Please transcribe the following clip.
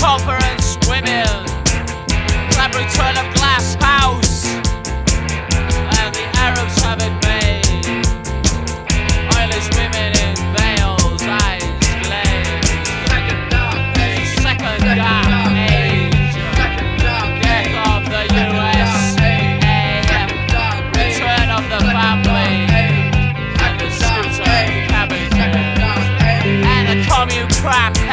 conference women, that return of glass house, and the Arabs have it made. Eyeless women in veils, eyes glazed. Second dark age. Death of the USA. Return of the family. And the scooter cabbage. And the commune crap.